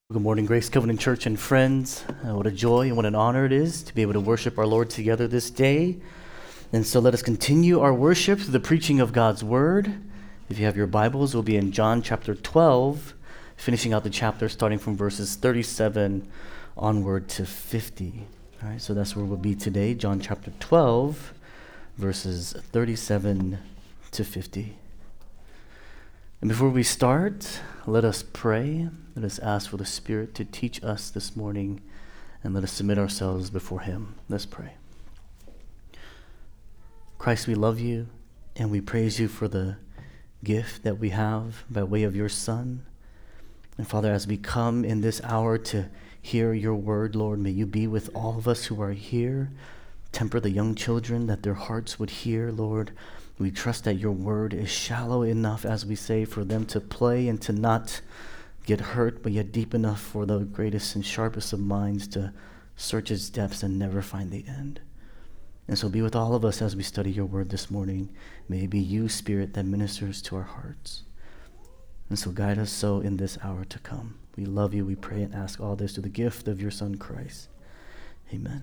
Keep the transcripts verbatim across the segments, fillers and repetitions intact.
Good morning, Grace Covenant Church and friends. Uh, what a joy and what an honor it is to be able to worship our Lord together this day. And so let us continue our worship through the preaching of God's Word. If you have your Bibles, we'll be in John chapter twelve, finishing out the chapter starting from verses thirty-seven onward to fifty. All right, so that's where we'll be today, John chapter twelve, verses thirty-seven to fifty. And before we start, let us pray. Let us ask for the Spirit to teach us this morning, and let us submit ourselves before Him. Let's pray. Christ, we love you, and we praise you for the gift that we have by way of your Son. And Father, as we come in this hour to hear your word, Lord, may you be with all of us who are here. Temper the young children that their hearts would hear, Lord. We trust that your word is shallow enough, as we say, for them to play and to not get hurt, but yet deep enough for the greatest and sharpest of minds to search its depths and never find the end. And so be with all of us as we study your word this morning. May it be you, Spirit, that ministers to our hearts. And so guide us so in this hour to come. We love you, we pray and ask all this through the gift of your Son, Christ. Amen.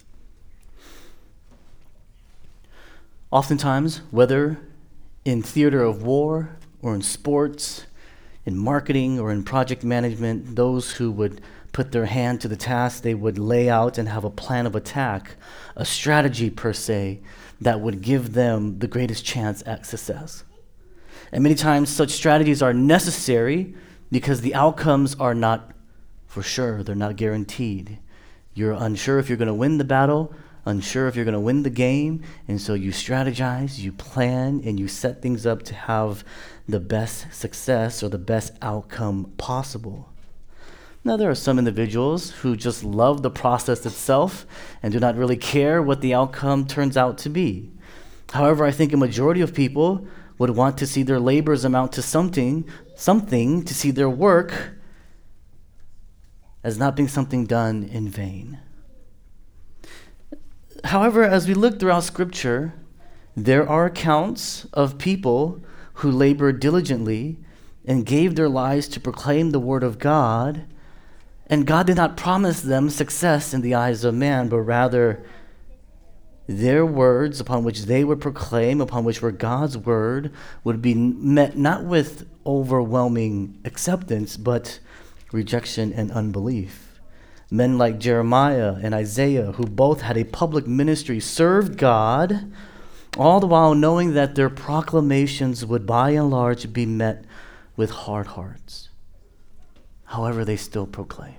Oftentimes, whether in theater of war or in sports, in marketing or in project management, those who would put their hand to the task, they would lay out and have a plan of attack, a strategy per se, that would give them the greatest chance at success. And many times such strategies are necessary because the outcomes are not for sure, they're not guaranteed. You're unsure if you're going to win the battle, unsure if you're going to win the game, and so you strategize, you plan, and you set things up to have the best success or the best outcome possible. Now, there are some individuals who just love the process itself and do not really care what the outcome turns out to be. However, I think a majority of people would want to see their labors amount to something, something to see their work as not being something done in vain. However, as we look throughout Scripture, there are accounts of people who labored diligently and gave their lives to proclaim the word of God, and God did not promise them success in the eyes of man, but rather their words upon which they would proclaim, upon which were God's word, would be met not with overwhelming acceptance, but rejection and unbelief. Men like Jeremiah and Isaiah, who both had a public ministry, served God, all the while knowing that their proclamations would by and large be met with hard hearts. However, they still proclaimed.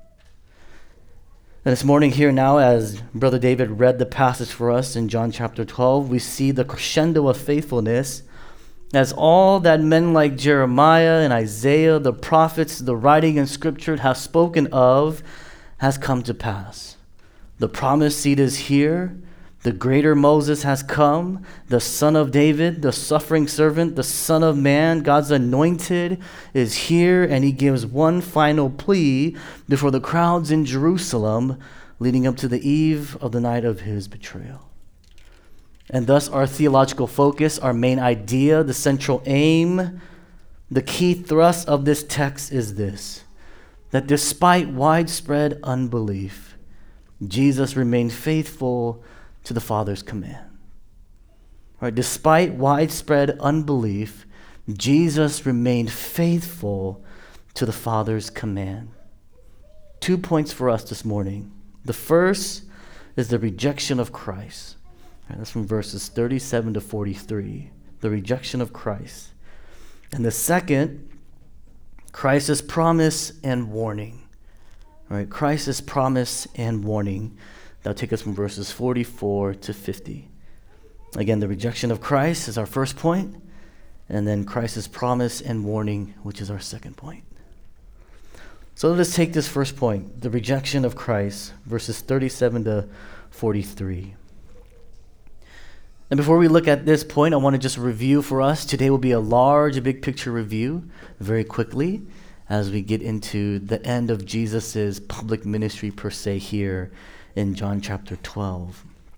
And this morning here now, as Brother David read the passage for us in John chapter twelve, we see the crescendo of faithfulness as all that men like Jeremiah and Isaiah, the prophets, the writing in Scripture have spoken of, has come to pass. The promised seed is here. The greater Moses has come. The son of David, the suffering servant, the Son of Man, God's anointed, is here, and he gives one final plea before the crowds in Jerusalem leading up to the eve of the night of his betrayal. And thus our theological focus, our main idea, the central aim, the key thrust of this text is this: that despite widespread unbelief, Jesus remained faithful to the Father's command. Right? Despite widespread unbelief, Jesus remained faithful to the Father's command. Two points for us this morning. The first is the rejection of Christ. Right, that's from verses thirty-seven to forty-three. The rejection of Christ. And the second, Christ's promise and warning. All right, Christ's promise and warning. That'll take us from verses forty-four to fifty. Again, the rejection of Christ is our first point, and then Christ's promise and warning, which is our second point. So let us take this first point, the rejection of Christ, verses thirty-seven to forty-three. And before we look at this point, I want to just review for us. Today will be a large, big picture review very quickly as we get into the end of Jesus' public ministry per se here in John chapter twelve.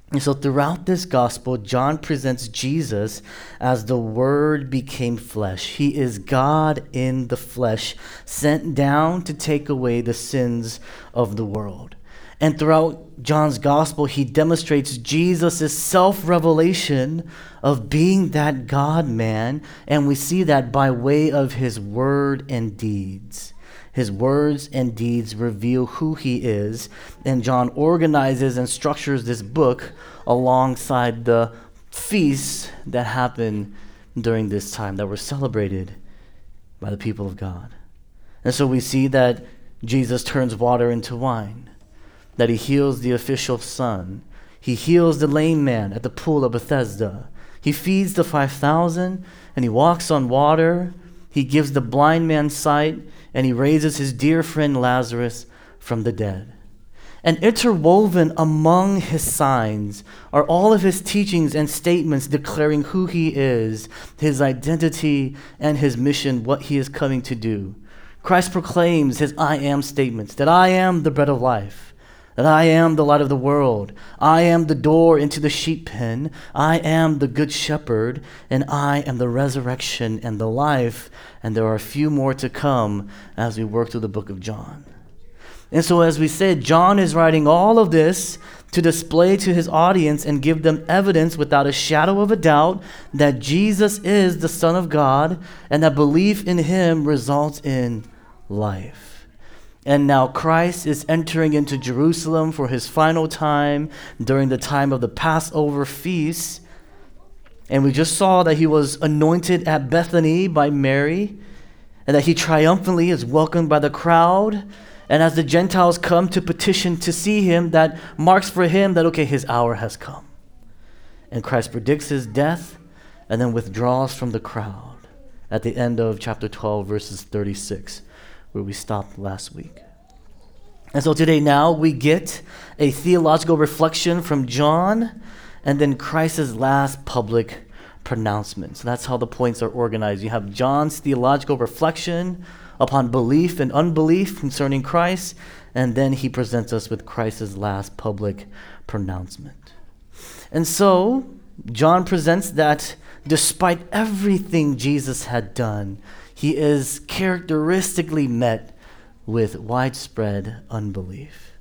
And so throughout this gospel, John presents Jesus as the Word became flesh. He is God in the flesh, sent down to take away the sins of the world. And throughout John's gospel, he demonstrates Jesus' self-revelation of being that God-man, and we see that by way of his word and deeds. His words and deeds reveal who he is, and John organizes and structures this book alongside the feasts that happened during this time that were celebrated by the people of God. And so we see that Jesus turns water into wine, that he heals the official son, he heals the lame man at the pool of Bethesda, he feeds the five thousand, and he walks on water, he gives the blind man sight, and he raises his dear friend Lazarus from the dead. And interwoven among his signs are all of his teachings and statements declaring who he is, his identity, and his mission, what he is coming to do. Christ proclaims his I am statements, that I am the bread of life, that I am the light of the world, I am the door into the sheep pen, I am the good shepherd, and I am the resurrection and the life, and there are a few more to come as we work through the book of John. And so as we said, John is writing all of this to display to his audience and give them evidence without a shadow of a doubt that Jesus is the Son of God and that belief in him results in life. And now Christ is entering into Jerusalem for his final time during the time of the Passover feast. And we just saw that he was anointed at Bethany by Mary and that he triumphantly is welcomed by the crowd. And as the Gentiles come to petition to see him, that marks for him that, okay, his hour has come. And Christ predicts his death and then withdraws from the crowd at the end of chapter twelve, verses thirty-six, where we stopped last week. And so today now we get a theological reflection from John and then Christ's last public pronouncement. So that's how the points are organized. You have John's theological reflection upon belief and unbelief concerning Christ, and then he presents us with Christ's last public pronouncement. And so John presents that despite everything Jesus had done, he is characteristically met with widespread unbelief.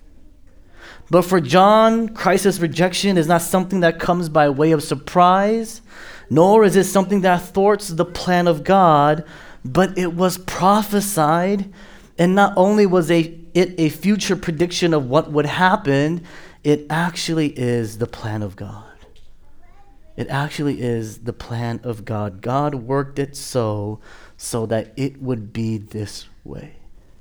But for John, Christ's rejection is not something that comes by way of surprise, nor is it something that thwarts the plan of God, but it was prophesied, and not only was a, it a future prediction of what would happen, it actually is the plan of God. It actually is the plan of God. God worked it so, so that it would be this way.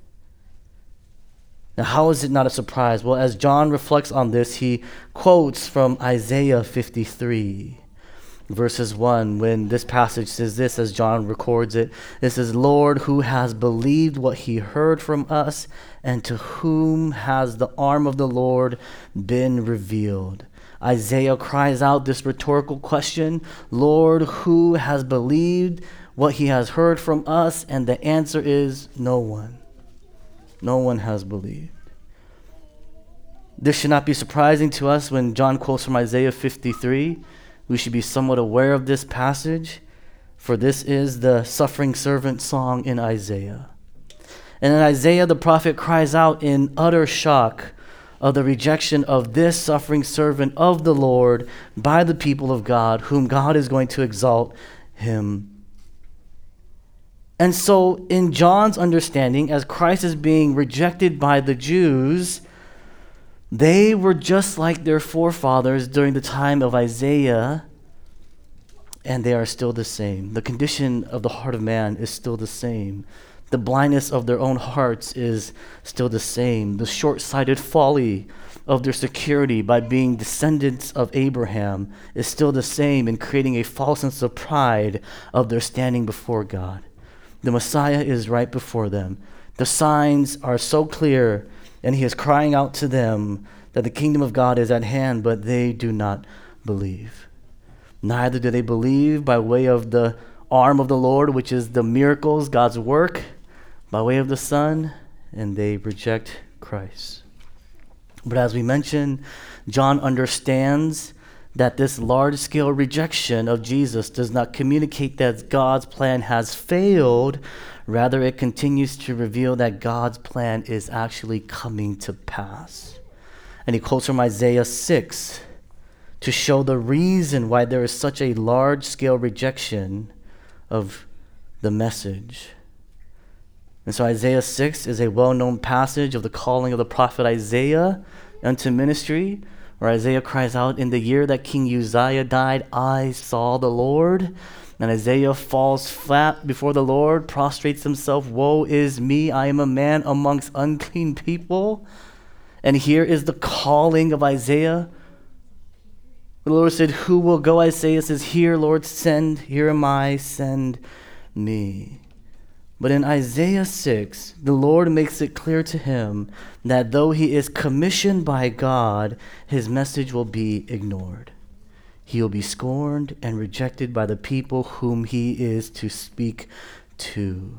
Now, how is it not a surprise? Well, as John reflects on this, he quotes from Isaiah fifty-three. Verses one, when this passage says this, as John records it, it says, Lord, who has believed what he heard from us, and to whom has the arm of the Lord been revealed? Isaiah cries out this rhetorical question, Lord, who has believed what he has heard from us? And the answer is no one. No one has believed. This should not be surprising to us when John quotes from Isaiah fifty-three. We should be somewhat aware of this passage, for this is the suffering servant song in Isaiah. And in Isaiah, the prophet cries out in utter shock of the rejection of this suffering servant of the Lord by the people of God, whom God is going to exalt him. And so in John's understanding, as Christ is being rejected by the Jews, they were just like their forefathers during the time of Isaiah, and they are still the same. The condition of the heart of man is still the same. The blindness of their own hearts is still the same. The short-sighted folly of their security by being descendants of Abraham is still the same in creating a false sense of pride of their standing before God. The Messiah is right before them. The signs are so clear, and he is crying out to them that the kingdom of God is at hand, but they do not believe. Neither do they believe by way of the arm of the Lord, which is the miracles, God's work, by way of the Son, and they reject Christ. But as we mentioned, John understands that this large-scale rejection of Jesus does not communicate that God's plan has failed. Rather, it continues to reveal that God's plan is actually coming to pass. And he quotes from Isaiah six to show the reason why there is such a large-scale rejection of the message. And so Isaiah six is a well-known passage of the calling of the prophet Isaiah unto ministry, where Isaiah cries out, "In the year that King Uzziah died, I saw the Lord." And Isaiah falls flat before the Lord, prostrates himself, "Woe is me, I am a man amongst unclean people." And here is the calling of Isaiah. The Lord said, "Who will go?" Isaiah says, "Here, Lord, send. Here am I, send me." But in Isaiah six, the Lord makes it clear to him that though he is commissioned by God, his message will be ignored. He will be scorned and rejected by the people whom he is to speak to.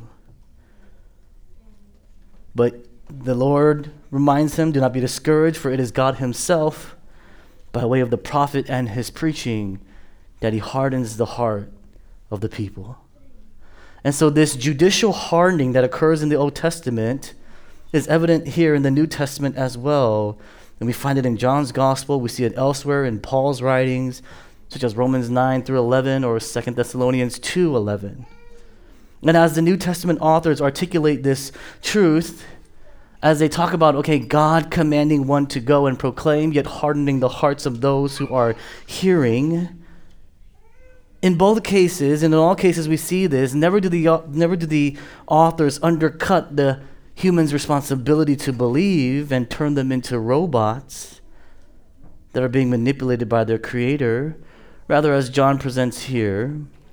But the Lord reminds him, "Do not be discouraged, for it is God himself, by way of the prophet and his preaching, that he hardens the heart of the people." And so this judicial hardening that occurs in the Old Testament is evident here in the New Testament as well. And we find it in John's gospel. We see it elsewhere in Paul's writings, such as Romans nine through eleven or Second Thessalonians two eleven. And as the New Testament authors articulate this truth, as they talk about, okay, God commanding one to go and proclaim, yet hardening the hearts of those who are hearing, in both cases, and in all cases we see this, never do the never do the authors undercut the human's responsibility to believe and turn them into robots that are being manipulated by their creator. Rather, as John presents here,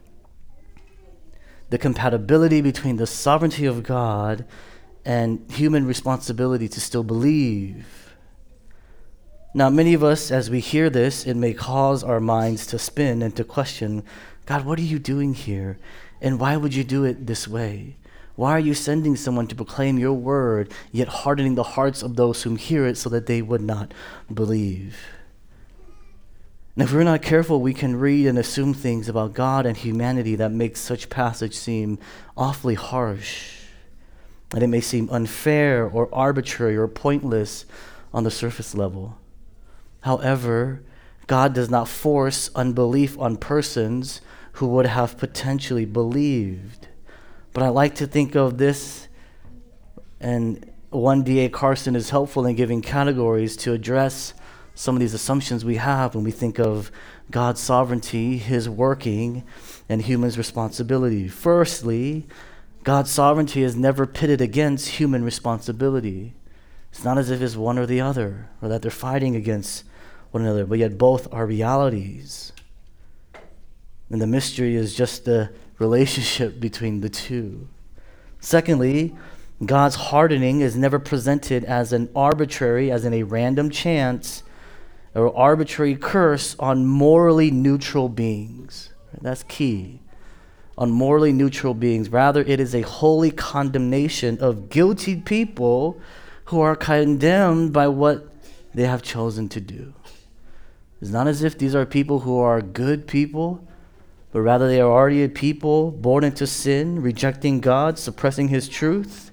the compatibility between the sovereignty of God and human responsibility to still believe. Now, many of us, as we hear this, it may cause our minds to spin and to question, "God, what are you doing here? And why would you do it this way? Why are you sending someone to proclaim your word, yet hardening the hearts of those who hear it so that they would not believe?" And if we're not careful, we can read and assume things about God and humanity that makes such passage seem awfully harsh. And it may seem unfair or arbitrary or pointless on the surface level. However, God does not force unbelief on persons who would have potentially believed. But I like to think of this, and one D A Carson is helpful in giving categories to address some of these assumptions we have when we think of God's sovereignty, his working, and human's responsibility. Firstly, God's sovereignty is never pitted against human responsibility. It's not as if it's one or the other, or that they're fighting against one another, but yet both are realities. And the mystery is just the relationship between the two. Secondly, God's hardening is never presented as an arbitrary, as in a random chance, or arbitrary curse on morally neutral beings. That's key. On morally neutral beings. Rather, it is a holy condemnation of guilty people who are condemned by what they have chosen to do. It's not as if these are people who are good people, but rather they are already a people born into sin, rejecting God, suppressing his truth.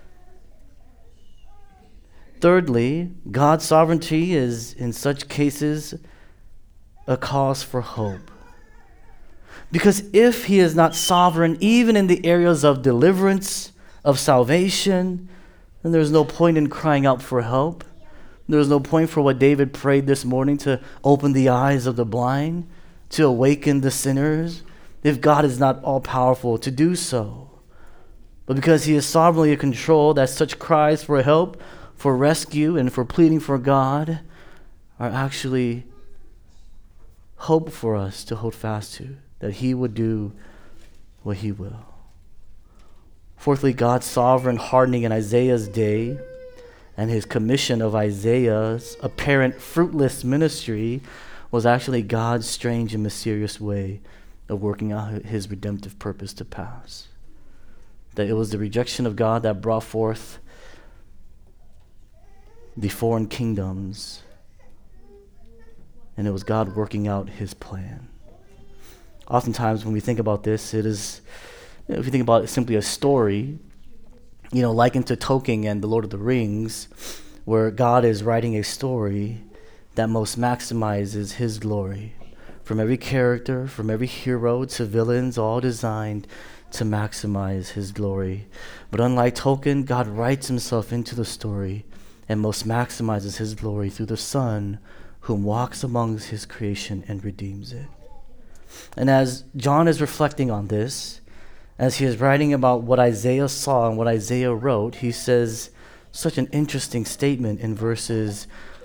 Thirdly, God's sovereignty is, in such cases, a cause for hope. Because if he is not sovereign, even in the areas of deliverance, of salvation, then there's no point in crying out for help. There's no point for what David prayed this morning, to open the eyes of the blind, to awaken the sinners, if God is not all-powerful to do so. But because he is sovereignly in control, that such cries for help, for rescue, and for pleading for God are actually hope for us to hold fast to, that he would do what he will. Fourthly, God's sovereign hardening in Isaiah's day and his commission of Isaiah's apparent fruitless ministry was actually God's strange and mysterious way of working out his redemptive purpose to pass. That it was the rejection of God that brought forth the foreign kingdoms and it was God working out his plan. Oftentimes when we think about this, it is, you know, if you think about it simply a story, you know, likened to Tolkien and The Lord of the Rings, where God is writing a story that most maximizes his glory. From every character, from every hero to villains, all designed to maximize his glory. But unlike Tolkien, God writes himself into the story and most maximizes his glory through the Son, whom walks amongst his creation and redeems it. And as John is reflecting on this, as he is writing about what Isaiah saw and what Isaiah wrote, he says such an interesting statement in verses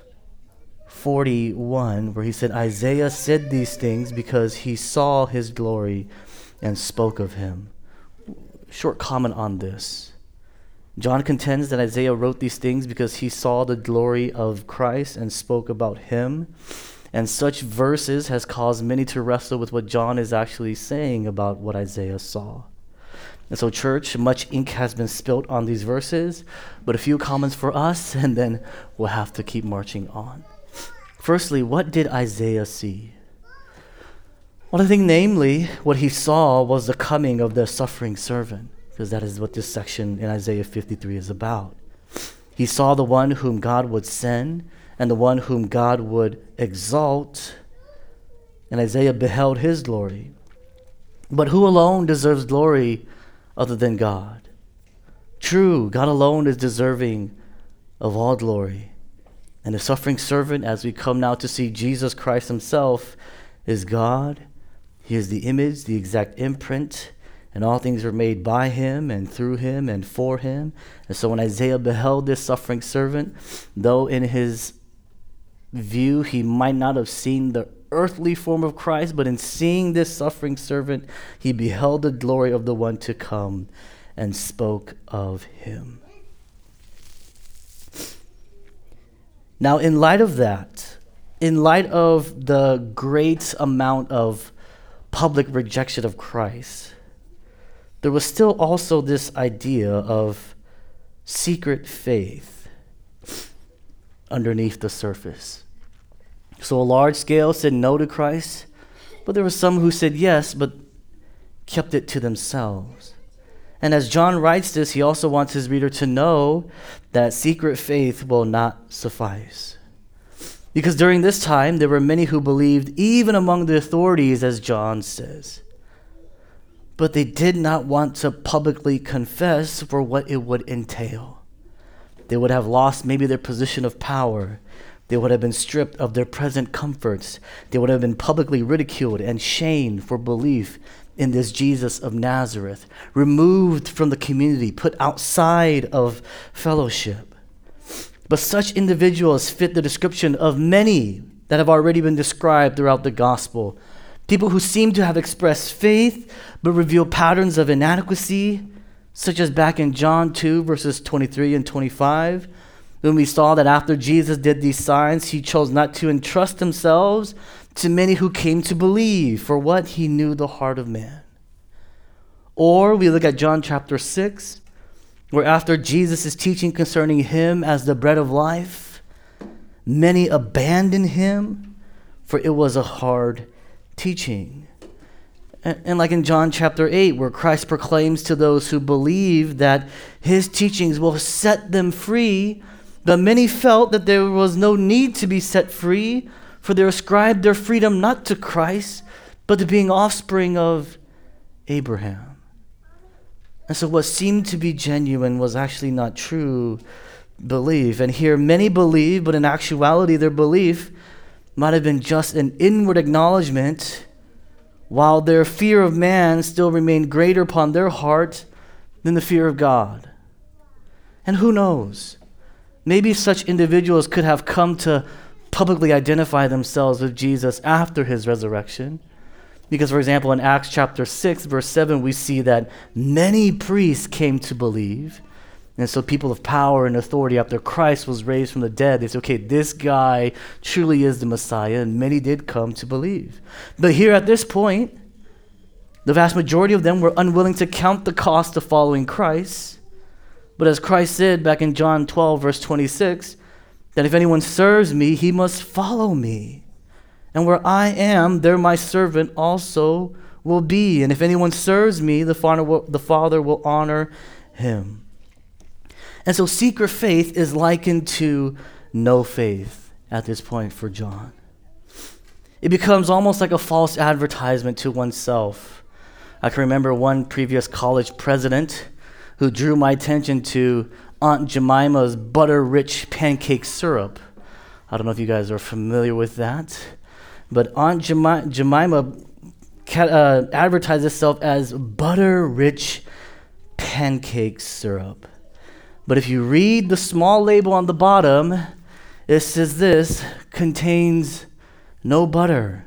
forty-one, where he said, Isaiah said these things because he saw his glory and spoke of him. Short comment on this. John contends that Isaiah wrote these things because he saw the glory of Christ and spoke about him. And such verses has caused many to wrestle with what John is actually saying about what Isaiah saw. And so, church, much ink has been spilt on these verses, but a few comments for us, and then we'll have to keep marching on. Firstly, what did Isaiah see? Well, I think namely, what he saw was the coming of the suffering servant, because that is what this section in Isaiah fifty-three is about. He saw the one whom God would send and the one whom God would exalt, and Isaiah beheld his glory. But who alone deserves glory other than God? True, God alone is deserving of all glory. And the suffering servant, as we come now to see Jesus Christ himself, is God. He is the image, the exact imprint, and all things were made by him and through him and for him. And so when Isaiah beheld this suffering servant, though in his view he might not have seen the earthly form of Christ, but in seeing this suffering servant, he beheld the glory of the one to come and spoke of him. Now, in light of that, in light of the great amount of public rejection of Christ, there was still also this idea of secret faith underneath the surface. So a large scale said no to Christ, but there were some who said yes, but kept it to themselves. And as John writes this, he also wants his reader to know that secret faith will not suffice. Because during this time, there were many who believed, even among the authorities, as John says. But they did not want to publicly confess for what it would entail. They would have lost maybe their position of power. They would have been stripped of their present comforts. They would have been publicly ridiculed and shamed for belief in this Jesus of Nazareth, removed from the community, put outside of fellowship. But such individuals fit the description of many that have already been described throughout the gospel. People who seem to have expressed faith, but reveal patterns of inadequacy, such as back in John two, verses twenty-three and twenty-five, when we saw that after Jesus did these signs, he chose not to entrust themselves to many who came to believe, for what he knew the heart of man. Or we look at John chapter six, where after Jesus is teaching concerning him as the bread of life, many abandoned him, for it was a hard teaching. And, and like in John chapter eight, where Christ proclaims to those who believe that his teachings will set them free, but many felt that there was no need to be set free, for they ascribed their freedom not to Christ, but to being offspring of Abraham. And so what seemed to be genuine was actually not true belief. And here many believe, but in actuality their belief might have been just an inward acknowledgement, while their fear of man still remained greater upon their heart than the fear of God. And who knows? Maybe such individuals could have come to publicly identify themselves with Jesus after his resurrection. Because, for example, in Acts chapter six, verse seven, we see that many priests came to believe. And so people of power and authority, after Christ was raised from the dead, they said, okay, this guy truly is the Messiah, and many did come to believe. But here at this point, the vast majority of them were unwilling to count the cost of following Christ. But as Christ said back in John twelve, verse twenty-six, that if anyone serves me, he must follow me. And where I am, there my servant also will be. And if anyone serves me, the Father will, the Father will honor him. And so secret faith is likened to no faith at this point for John. It becomes almost like a false advertisement to oneself. I can remember one previous college president who drew my attention to Aunt Jemima's butter-rich pancake syrup. I don't know if you guys are familiar with that, but Aunt Jemima, Jemima uh, advertised itself as butter-rich pancake syrup. But if you read the small label on the bottom, it says this, contains no butter.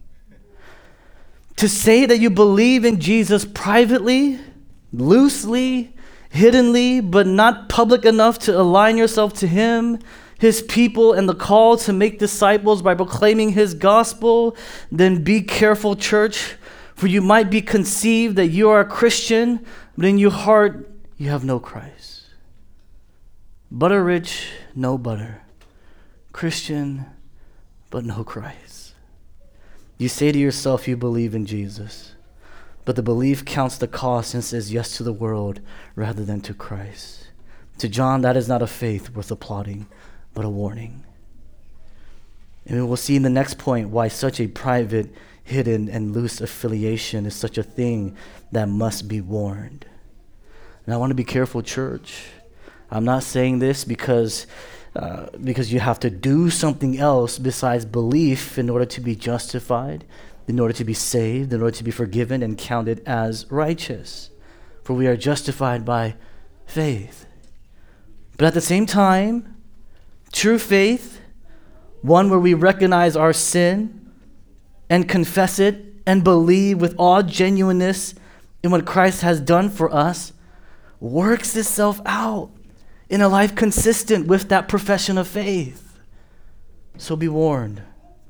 To say that you believe in Jesus privately, loosely, hiddenly, but not public enough to align yourself to him, his people, and the call to make disciples by proclaiming his gospel, then be careful, church, for you might be conceived that you are a Christian, but in your heart you have no Christ. Butter rich, no butter. Christian, but no Christ. You say to yourself you believe in Jesus, but the belief counts the cost and says yes to the world rather than to Christ. To John, that is not a faith worth applauding, but a warning. And we will see in the next point why such a private, hidden, and loose affiliation is such a thing that must be warned. And I want to be careful, church. I'm not saying this because uh, because you have to do something else besides belief in order to be justified, in order to be saved, in order to be forgiven and counted as righteous. For we are justified by faith. But at the same time, true faith, one where we recognize our sin and confess it and believe with all genuineness in what Christ has done for us, works itself out in a life consistent with that profession of faith. So be warned.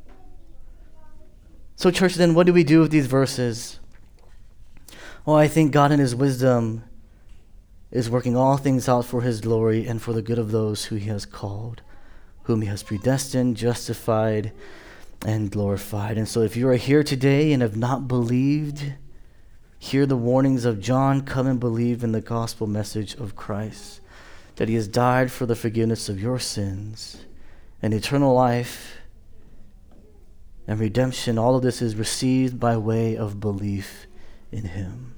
So church, then what do we do with these verses? Well, I think God in his wisdom is working all things out for his glory and for the good of those who he has called, whom he has predestined, justified, and glorified. And so if you are here today and have not believed, hear the warnings of John. Come and believe in the gospel message of Christ, that he has died for the forgiveness of your sins and eternal life and redemption. All of this is received by way of belief in him.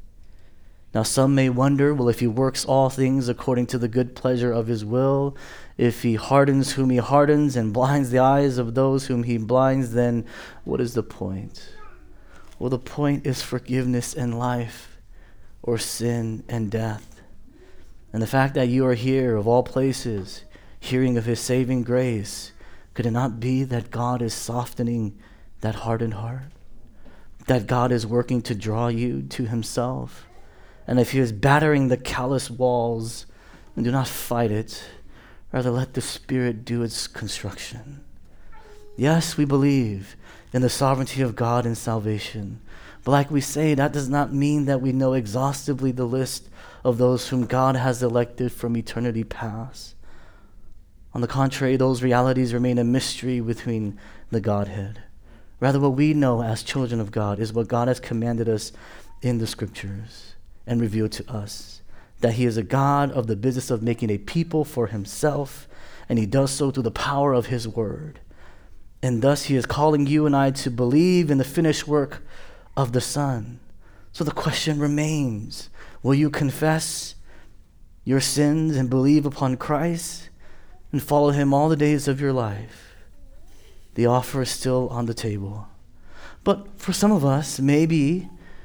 Now some may wonder, well, if he works all things according to the good pleasure of his will, if he hardens whom he hardens and blinds the eyes of those whom he blinds, then what is the point? Well, the point is forgiveness and life, or sin and death. And the fact that you are here, of all places, hearing of his saving grace, could it not be that God is softening that hardened heart? That God is working to draw you to himself? And if he is battering the callous walls, then do not fight it. Rather, let the Spirit do its construction. Yes, we believe in the sovereignty of God in salvation. But like we say, that does not mean that we know exhaustively the list of those whom God has elected from eternity past. On the contrary, those realities remain a mystery between the Godhead. Rather, what we know as children of God is what God has commanded us in the Scriptures and revealed to us, that he is a God of the business of making a people for himself, and he does so through the power of his word. And thus he is calling you and I to believe in the finished work of the Son. So the question remains, will you confess your sins and believe upon Christ and follow him all the days of your life? The offer is still on the table. But for some of us, maybe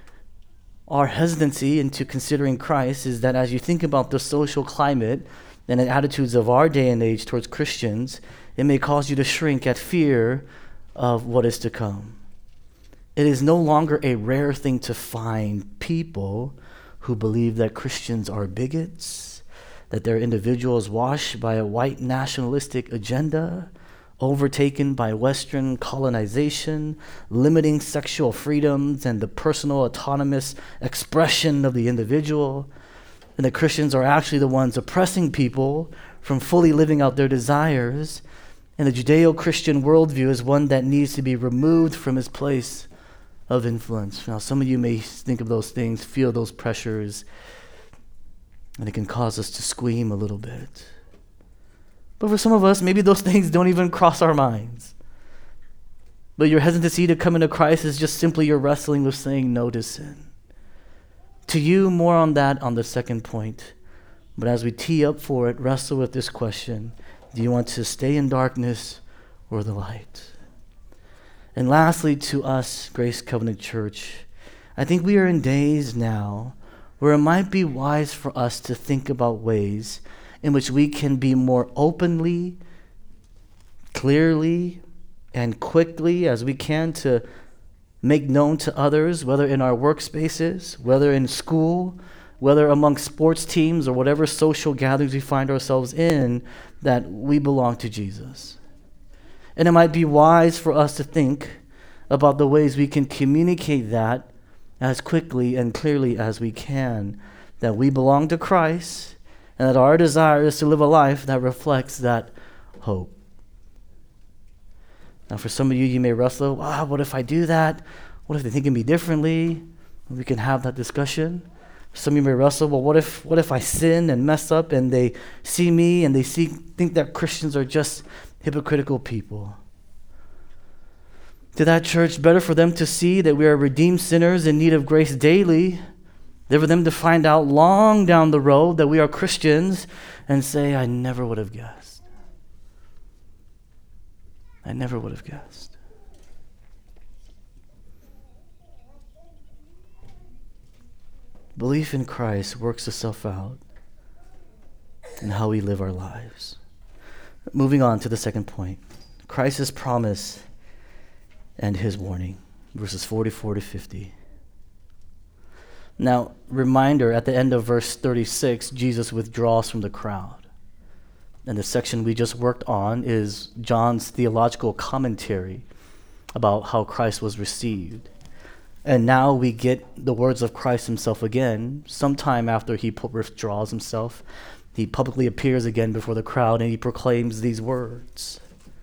our hesitancy into considering Christ is that as you think about the social climate and the attitudes of our day and age towards Christians, it may cause you to shrink at fear of what is to come. It is no longer a rare thing to find people who believe that Christians are bigots, that they're individuals washed by a white nationalistic agenda, overtaken by Western colonization, limiting sexual freedoms and the personal autonomous expression of the individual, and that Christians are actually the ones oppressing people from fully living out their desires, And the Judeo-Christian worldview is one that needs to be removed from its place of influence. Now, some of you may think of those things, feel those pressures, and it can cause us to squeam a little bit. But for some of us, maybe those things don't even cross our minds. But your hesitancy to come into Christ is just simply your wrestling with saying no to sin. To you, more on that on the second point. But as we tee up for it, wrestle with this question. Do you want to stay in darkness or the light? And lastly, to us, Grace Covenant Church, I think we are in days now where it might be wise for us to think about ways in which we can be more openly, clearly, and quickly as we can to make known to others, whether in our workspaces, whether in school, whether among sports teams or whatever social gatherings we find ourselves in, that we belong to Jesus. And it might be wise for us to think about the ways we can communicate that as quickly and clearly as we can, that we belong to Christ and that our desire is to live a life that reflects that hope. Now, for some of you, you may wrestle, ah, what if I do that? What if they think of me differently? We can have that discussion. Some of you may wrestle, well, what if what if I sin and mess up and they see me and they see think that Christians are just hypocritical people? To that church, better for them to see that we are redeemed sinners in need of grace daily, than for them to find out long down the road that we are Christians and say, I never would have guessed. I never would have guessed. Belief in Christ works itself out in how we live our lives. Moving on to the second point, Christ's promise and his warning, verses forty-four to fifty. Now, reminder, at the end of verse thirty-six, Jesus withdraws from the crowd. And the section we just worked on is John's theological commentary about how Christ was received. And now we get the words of Christ himself again. Sometime after he withdraws himself, he publicly appears again before the crowd and he proclaims these words.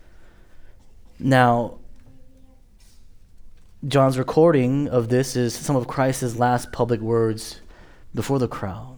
Now, John's recording of this is some of Christ's last public words before the crowd.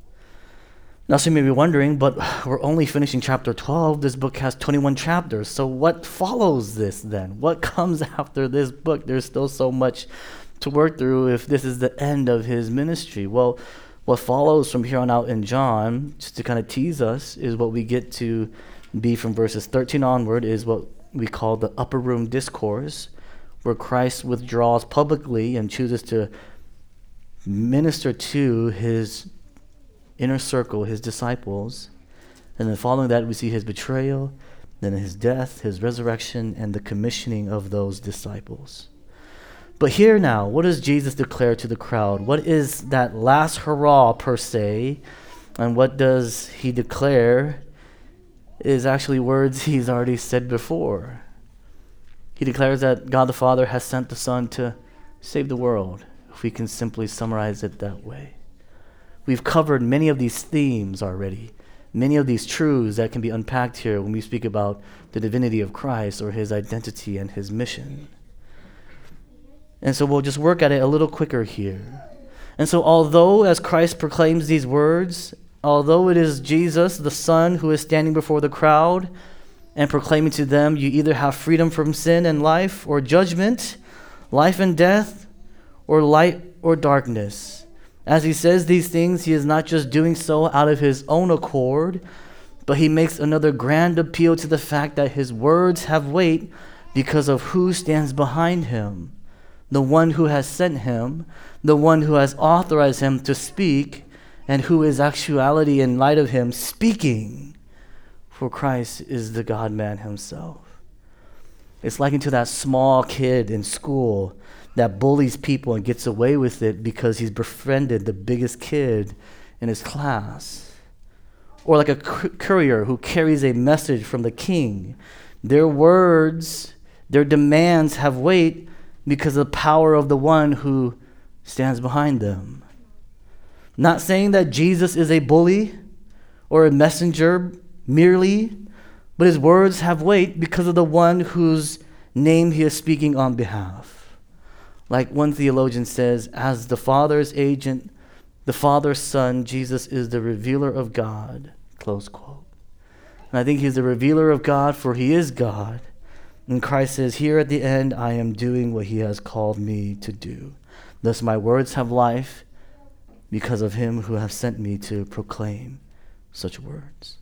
Now, some may be wondering, but we're only finishing chapter twelve. This book has twenty-one chapters. So what follows this then? What comes after this book? There's still so much to work through if this is the end of his ministry. Well, what follows from here on out in John, just to kind of tease us, is what we get to be from verses thirteen onward, is what we call the upper room discourse, where Christ withdraws publicly and chooses to minister to his inner circle, his disciples. And then following that, we see his betrayal, then his death, his resurrection, and the commissioning of those disciples. But here now, what does Jesus declare to the crowd? What is that last hurrah per se? And what does he declare is actually words he's already said before. He declares that God the Father has sent the Son to save the world, if we can simply summarize it that way. We've covered many of these themes already, many of these truths that can be unpacked here when we speak about the divinity of Christ or his identity and his mission. And so we'll just work at it a little quicker here. And so although, as Christ proclaims these words, although it is Jesus, the Son, who is standing before the crowd and proclaiming to them, you either have freedom from sin and life or judgment, life and death, or light or darkness. As he says these things, he is not just doing so out of his own accord, but he makes another grand appeal to the fact that his words have weight because of who stands behind him, the one who has sent him, the one who has authorized him to speak, and who is actuality in light of him speaking. For Christ is the God-man himself. It's likened to that small kid in school that bullies people and gets away with it because he's befriended the biggest kid in his class. Or like a courier who carries a message from the king. Their words, their demands have weight because of the power of the one who stands behind them. Not saying that Jesus is a bully or a messenger merely, but his words have weight because of the one whose name he is speaking on behalf. Like one theologian says, as the Father's agent, the Father's Son, Jesus is the revealer of God, close quote. And I think he's the revealer of God, for he is God. And Christ says, here at the end, I am doing what he has called me to do. Thus my words have life because of him who has sent me to proclaim such words.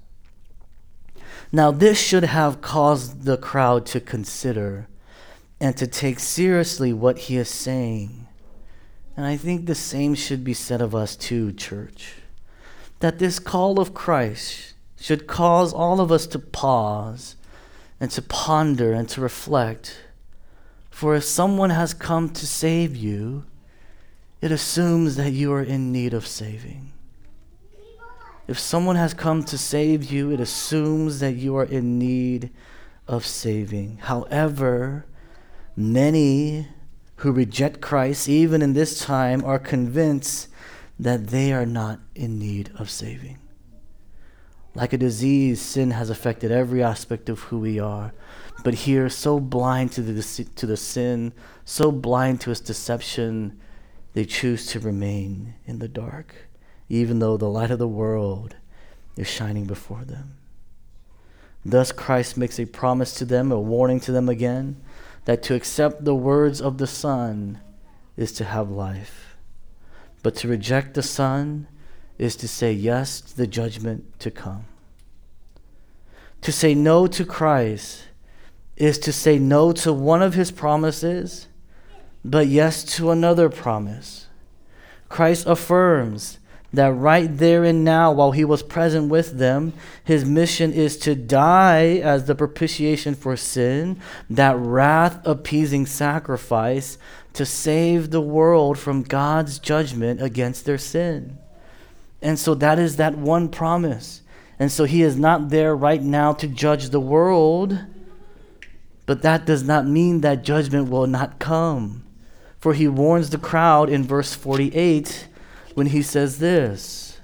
Now this should have caused the crowd to consider and to take seriously what he is saying. And I think the same should be said of us too, church. That this call of Christ should cause all of us to pause and to ponder and to reflect. For if someone has come to save you, it assumes that you are in need of saving. If someone has come to save you, it assumes that you are in need of saving. However, many who reject Christ, even in this time, are convinced that they are not in need of saving. Like a disease, sin has affected every aspect of who we are. But here, so blind to the, to the sin, so blind to its deception, they choose to remain in the dark, even though the light of the world is shining before them. Thus Christ makes a promise to them, a warning to them again, that to accept the words of the Son is to have life. But to reject the Son is to say yes to the judgment to come. To say no to Christ is to say no to one of his promises, but yes to another promise. Christ affirms that right there and now, while he was present with them, his mission is to die as the propitiation for sin, that wrath-appeasing sacrifice to save the world from God's judgment against their sin. And so that is that one promise. And so he is not there right now to judge the world, but that does not mean that judgment will not come. For he warns the crowd in verse forty-eight when he says this,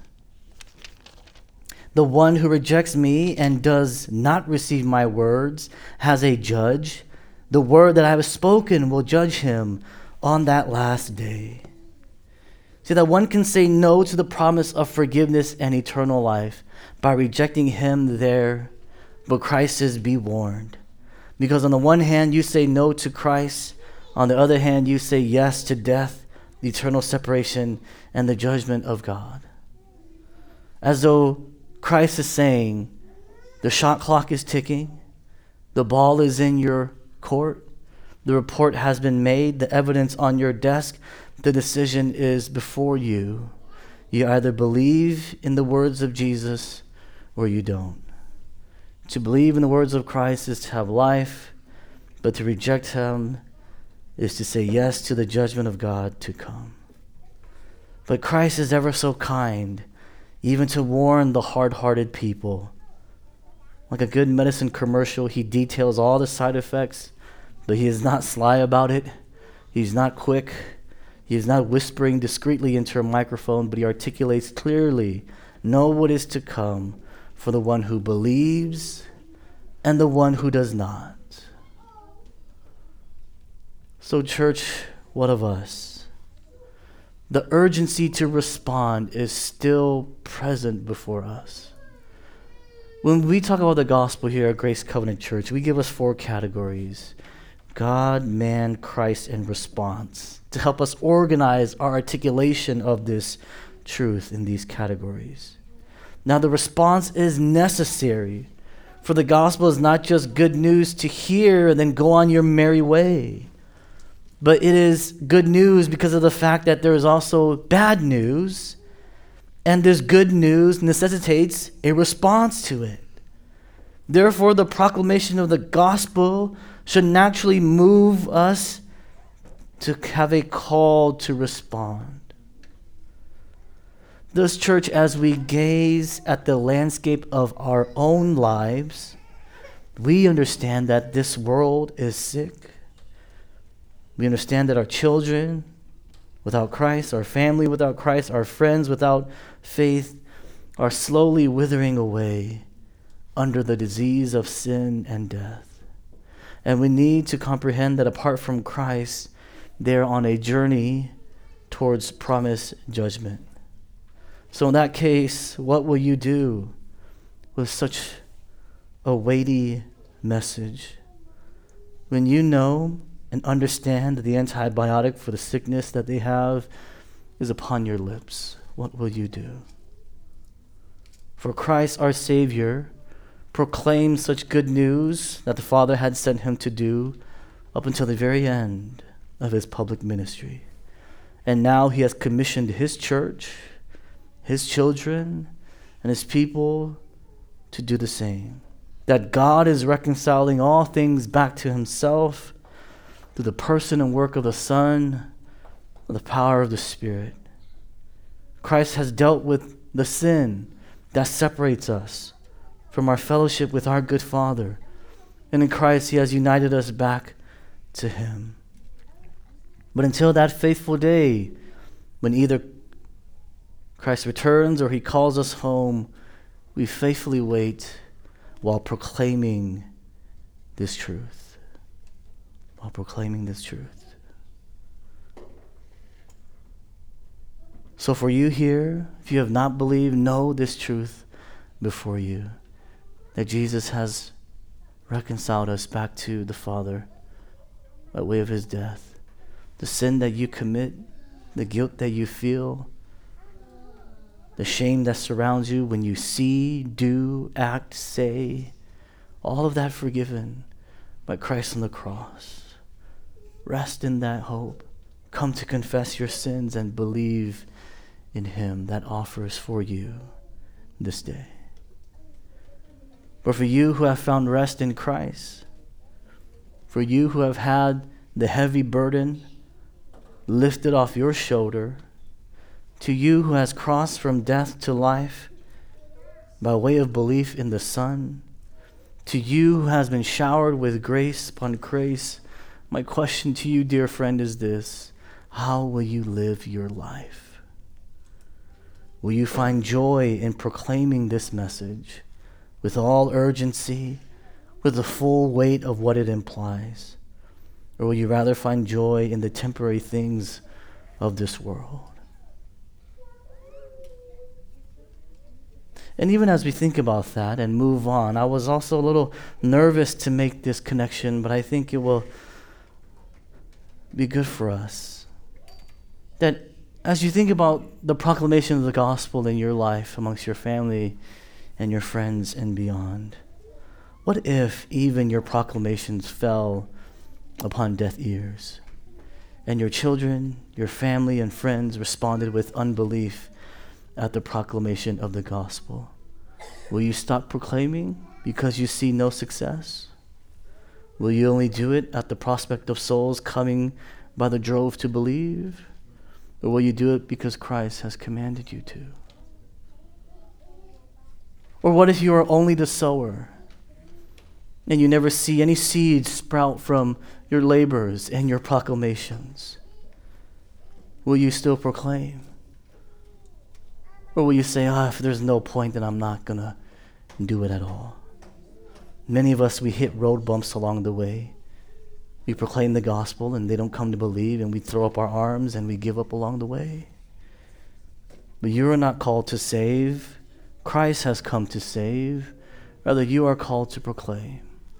"The one who rejects me and does not receive my words has a judge. The word that I have spoken will judge him on that last day." See, that one can say no to the promise of forgiveness and eternal life by rejecting him there. But Christ says, be warned. Because on the one hand, you say no to Christ. On the other hand, you say yes to death, the eternal separation, and the judgment of God. As though Christ is saying, the shot clock is ticking. The ball is in your court. The report has been made. The evidence on your desk. The decision is before you. You either believe in the words of Jesus or you don't. To believe in the words of Christ is to have life, but to reject him is to say yes to the judgment of God to come. But Christ is ever so kind, even to warn the hard-hearted people. Like a good medicine commercial, he details all the side effects, but he is not sly about it. He's not quick. He is not whispering discreetly into a microphone, but he articulates clearly, know what is to come for the one who believes and the one who does not. So, church, what of us? The urgency to respond is still present before us. When we talk about the gospel here at Grace Covenant Church, we give us four categories: God, man, Christ, and response, to help us organize our articulation of this truth in these categories. Now, the response is necessary, for the gospel is not just good news to hear and then go on your merry way, but it is good news because of the fact that there is also bad news, and this good news necessitates a response to it. Therefore, the proclamation of the gospel should naturally move us to have a call to respond. Thus, church, as we gaze at the landscape of our own lives, we understand that this world is sick. We understand that our children without Christ, our family without Christ, our friends without faith are slowly withering away under the disease of sin and death. And we need to comprehend that apart from Christ, they're on a journey towards promised judgment. So in that case, what will you do with such a weighty message? When you know and understand that the antibiotic for the sickness that they have is upon your lips, what will you do? For Christ, our Savior, proclaimed such good news that the Father had sent him to do up until the very end of his public ministry. And now he has commissioned his church, his children, and his people to do the same. That God is reconciling all things back to himself through the person and work of the Son, and the power of the Spirit. Christ has dealt with the sin that separates us from our fellowship with our good Father. And in Christ, he has united us back to him. But until that faithful day, when either Christ returns or he calls us home, we faithfully wait while proclaiming this truth. While proclaiming this truth. So for you here, if you have not believed, know this truth before you, that Jesus has reconciled us back to the Father by way of his death. The sin that you commit, the guilt that you feel, the shame that surrounds you when you see, do, act, say, all of that forgiven by Christ on the cross. Rest in that hope. Come to confess your sins and believe in him that offers for you this day. But for you who have found rest in Christ, for you who have had the heavy burden lifted off your shoulder, to you who has crossed from death to life by way of belief in the Son, to you who has been showered with grace upon grace, my question to you, dear friend, is this: how will you live your life? Will you find joy in proclaiming this message with all urgency, with the full weight of what it implies? Or will you rather find joy in the temporary things of this world? And even as we think about that and move on, I was also a little nervous to make this connection, but I think it will be good for us. That as you think about the proclamation of the gospel in your life, amongst your family and your friends and beyond, what if even your proclamations fell upon deaf ears, and your children, your family, and friends responded with unbelief at the proclamation of the gospel? Will you stop proclaiming because you see no success? Will you only do it at the prospect of souls coming by the drove to believe? Or will you do it because Christ has commanded you to? Or what if you are only the sower and you never see any seeds sprout from your labors and your proclamations? Will you still proclaim? Or will you say, ah, if there's no point, then I'm not going to do it at all? Many of us, we hit road bumps along the way. We proclaim the gospel and they don't come to believe, and we throw up our arms and we give up along the way. But you are not called to save. Christ has come to save. Rather, you are called to proclaim.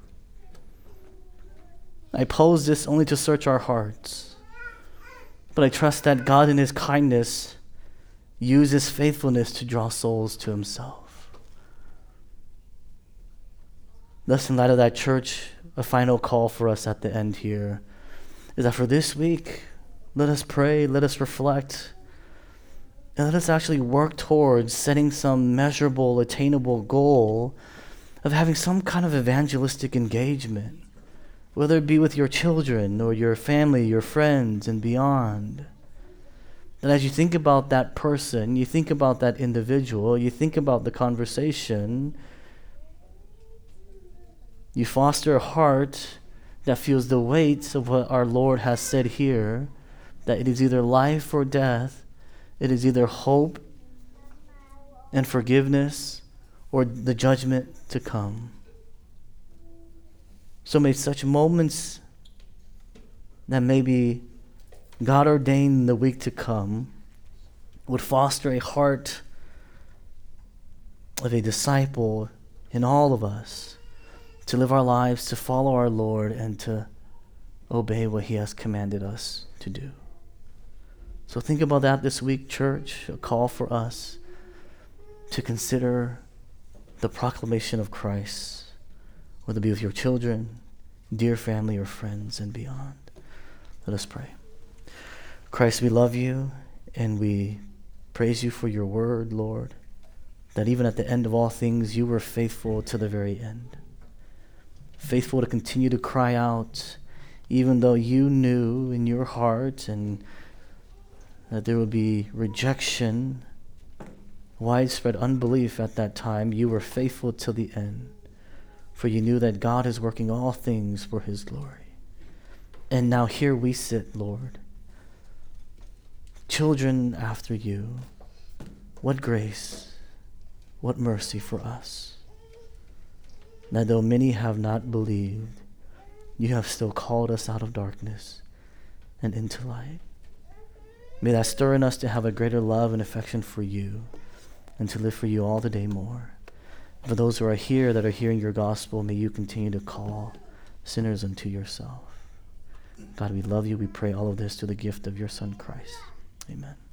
I pose this only to search our hearts, but I trust that God in his kindness uses faithfulness to draw souls to himself. Thus, in light of that, church, a final call for us at the end here is that for this week, let us pray, let us reflect, and let us actually work towards setting some measurable, attainable goal of having some kind of evangelistic engagement, whether it be with your children or your family, your friends, and beyond. That as you think about that person, you think about that individual, you think about the conversation, you foster a heart that feels the weight of what our Lord has said here, that it is either life or death, it is either hope and forgiveness, or the judgment to come. So may such moments that maybe God ordained in the week to come would foster a heart of a disciple in all of us to live our lives, to follow our Lord, and to obey what he has commanded us to do. So think about that this week, church, a call for us to consider the proclamation of Christ, whether it be with your children, dear family, or friends, and beyond. Let us pray. Christ, we love you, and we praise you for your word, Lord, that even at the end of all things, you were faithful to the very end. Faithful to continue to cry out, even though you knew in your heart and that there would be rejection, widespread unbelief at that time, you were faithful till the end. For you knew that God is working all things for his glory. And now here we sit, Lord, children after you. What grace, what mercy for us. That though many have not believed, you have still called us out of darkness and into light. May that stir in us to have a greater love and affection for you and to live for you all the day more. For those who are here that are hearing your gospel, may you continue to call sinners unto yourself. God, we love you. We pray all of this through the gift of your Son, Christ. Amen.